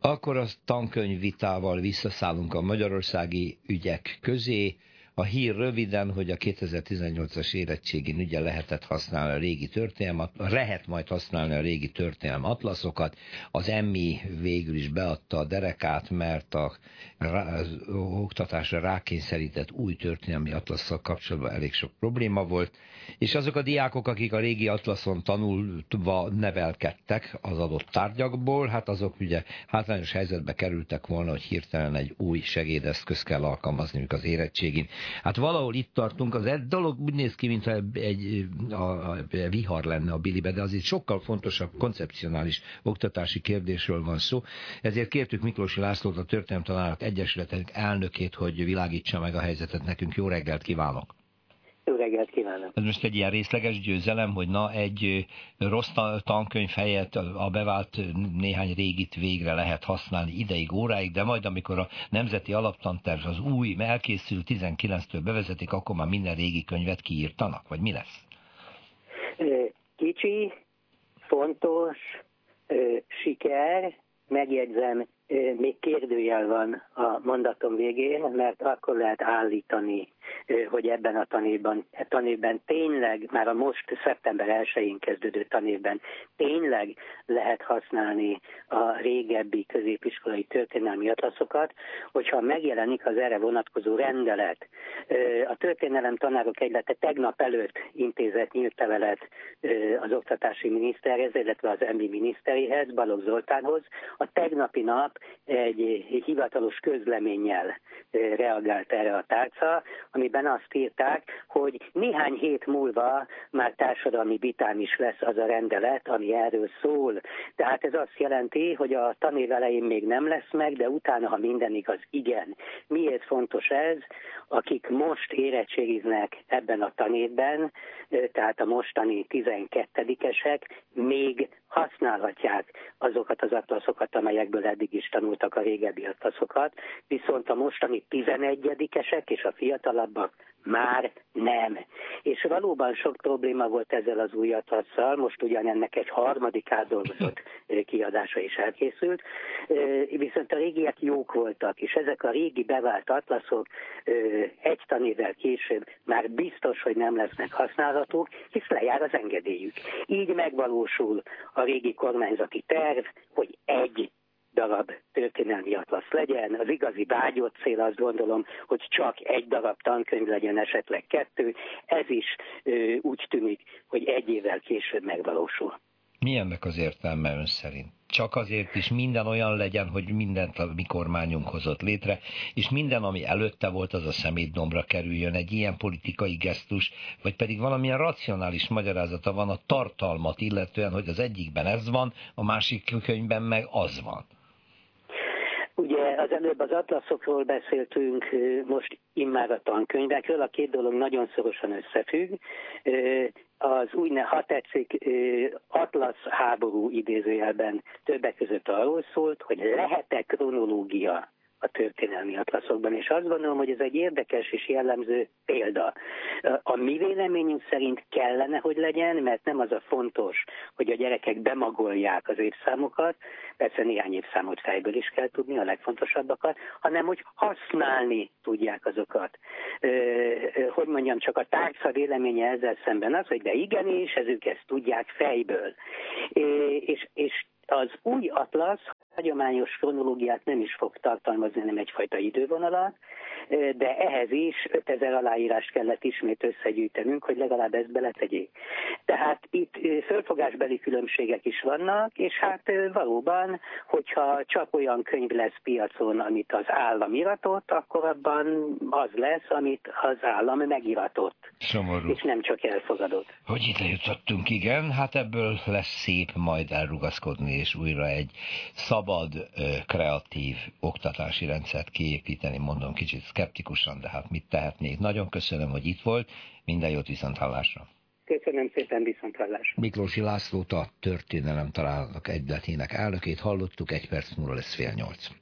Akkor a tankönyvvitával visszaszállunk a magyarországi ügyek közé. A hír röviden, hogy a 2018-as érettségin ugye lehet majd használni a régi történelmi atlaszokat. Az EMMI végül is beadta a derekát, mert az oktatásra rákényszerített új történelmi atlasszal kapcsolatban elég sok probléma volt, és azok a diákok, akik a régi atlaszon tanulva nevelkedtek az adott tárgyakból, hát azok ugye hátrányos helyzetbe kerültek volna, hogy hirtelen egy új segédeszköz kell alkalmazniuk az érettségin. Hát valahol itt tartunk, az dolog úgy néz ki, mintha egy vihar lenne a bilibe, de azért sokkal fontosabb koncepcionális oktatási kérdésről van szó. Ezért kértük Miklósi Lászlót, a Történelemtanárok Egyesületének elnökét, hogy világítsa meg a helyzetet nekünk. Jó reggelt kívánok! Jó reggelt kívánok! Ez most egy ilyen részleges győzelem, hogy egy rossz tankönyv helyett a bevált néhány régit végre lehet használni ideig, óráig, de majd amikor a Nemzeti Alaptanterv az új, elkészül 19-től bevezetik, akkor már minden régi könyvet kiírtanak, vagy mi lesz? Kicsi, fontos, siker, megjegyzem, még kérdőjel van a mondatom végén, mert akkor lehet állítani, hogy ebben a tanévben tényleg, már a most szeptember 1-én kezdődő tanévben tényleg lehet használni a régebbi középiskolai történelmi atlaszokat, hogyha megjelenik az erre vonatkozó rendelet. A Történelem Tanárok Egyesülete tegnap előtt intézett nyílt levelet az oktatási miniszterhez, illetve az EMI miniszteréhez, Balogh Zoltánhoz. A tegnapi nap egy hivatalos közleménnyel reagált erre a tárca, amiben azt írták, hogy néhány hét múlva már társadalmi vitám is lesz az a rendelet, ami erről szól. Tehát ez azt jelenti, hogy a tanév elején még nem lesz meg, de utána, ha minden igaz, igen. Miért fontos ez? Akik most érettségiznek ebben a tanévben, tehát a mostani 12-esek még használhatják azokat az atlaszokat, amelyekből eddig is tanultak a régebbi atlaszokat, viszont a mostani 11-esek és a fiatalabbak már nem. És valóban sok probléma volt ezzel az új atlasszal, most ugyan ennek egy harmadik átdolgozott kiadása is elkészült, viszont a régiek jók voltak, és ezek a régi bevált atlaszok egy tanévvel később már biztos, hogy nem lesznek használhatók, hisz lejár az engedélyük. Így megvalósul a régi kormányzati terv, hogy egy darab történelmi atlasz legyen. Az igazi vágyott cél, azt gondolom, hogy csak egy darab tankönyv legyen, esetleg 2. Ez is úgy tűnik, hogy egy évvel később megvalósul. Mi ennek az értelme ön szerint? Csak azért is minden olyan legyen, hogy mindent a mi kormányunk hozott létre, és minden, ami előtte volt, az a szemétdombra kerüljön, egy ilyen politikai gesztus, vagy pedig valamilyen racionális magyarázata van a tartalmat illetően, hogy az egyikben ez van, a másik könyvben meg az van. Ugye az előbb az atlaszokról beszéltünk, most immár a tankönyvekről, a két dolog nagyon szorosan összefügg. Az ha tetszik, atlasz háború idézőjelben többek között arról szólt, hogy lehet-e kronológia a történelmi atlaszokban, és azt gondolom, hogy ez egy érdekes és jellemző példa. A mi véleményünk szerint kellene, hogy legyen, mert nem az a fontos, hogy a gyerekek bemagolják az évszámokat, persze néhány évszámot fejből is kell tudni, a legfontosabbakat, hanem hogy használni tudják azokat. Hogy mondjam, csak a tárca véleménye ezzel szemben az, hogy de igenis, ők ezt tudják fejből. És az új atlasz hagyományos kronológiát nem is fog tartalmazni, hanem egyfajta idővonalat, de ehhez is 5000 aláírást kellett ismét összegyűjtenünk, hogy legalább ezt beletegyék. Tehát itt fölfogásbeli különbségek is vannak, és hát valóban, hogyha csak olyan könyv lesz piacon, amit az állam iratott, akkor abban az lesz, amit az állam megiratott. Szomorú. És nem csak elfogadott. Hogy ide jutottunk, igen, hát ebből lesz szép majd elrugaszkodni, és újra egy szabad, kreatív oktatási rendszert kiépíteni, mondom kicsit szkeptikusan, de hát mit tehetnék. Nagyon köszönöm, hogy itt volt, minden jót, viszonthallásra. Köszönöm szépen, viszonthallásra. Miklósi Lászlót, a Történelemtanárok Egyesületének elnökét hallottuk, 1 perc múlva lesz 7:30.